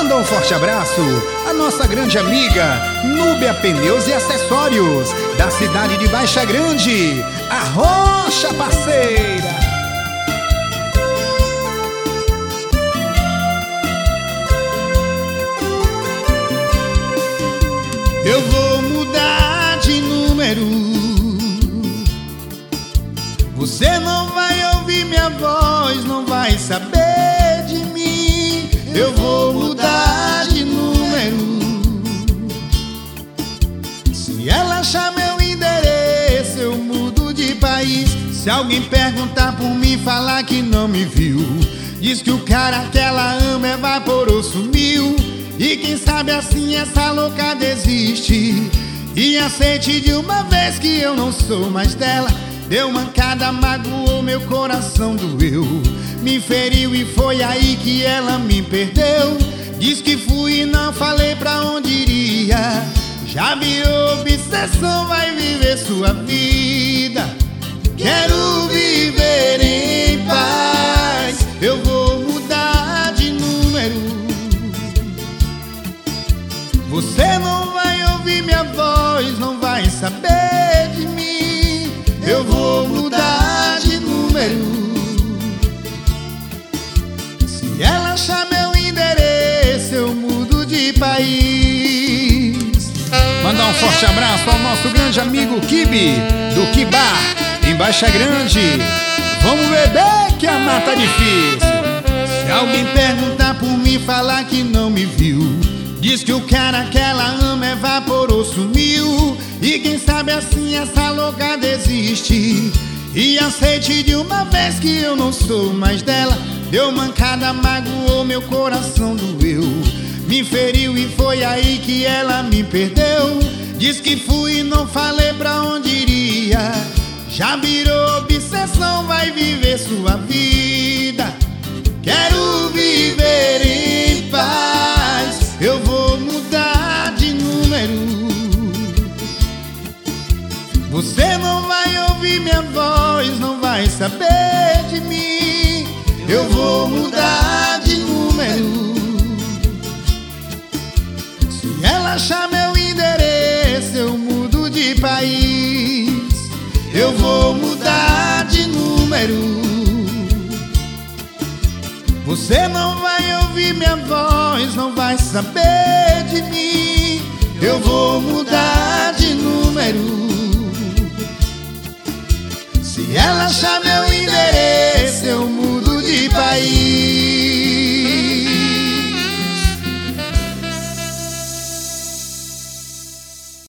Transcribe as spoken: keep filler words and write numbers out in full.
Manda um forte abraço à nossa grande amiga Núbia Pneus e Acessórios, da cidade de Baixa Grande, a Rocha Parceira. Eu vou mudar de número, você não vai ouvir minha voz, não vai saber de mim. Eu vou mudar de número, se ela achar meu endereço eu mudo de país. Se alguém perguntar por mim, falar que não me viu, diz que o cara que ela ama evaporou, sumiu. E quem sabe assim essa louca desiste e aceite de uma vez que eu não sou mais dela. Deu mancada, magoou, meu coração doeu, me feriu e foi aí que ela me perdeu. Diz que fui e não falei pra onde iria, já virou obsessão, vai viver sua vida. Quero viver em paz, eu vou mudar de número, você não vai ouvir minha voz, não vai saber de mim. Eu vou mudar de número, se ela achar meu endereço eu mudo de país. Mandar um forte abraço ao nosso grande amigo Kibe, do Kibar, em Baixa Grande. Vamos beber que a mata é difícil. Se alguém perguntar por mim, falar que não me viu, diz que o cara que ela ama evaporou, sumiu. E quem sabe assim essa louca desiste e aceite de uma vez que eu não sou mais dela. Deu mancada, magoou, meu coração doeu, me feriu e foi aí que ela me perdeu. Diz que fui e não falei pra onde iria, já virou obsessão, vai viver sua vida. Quero viver em paz, eu vou mudar de número, você não vai ouvir minha voz, não vai saber de mim. Eu vou mudar de número, se ela achar meu endereço eu mudo de país. Eu vou mudar de número, você não vai ouvir minha voz, não vai saber de mim. Eu vou mudar de número, se ela achar meu endereço eu mudo de país.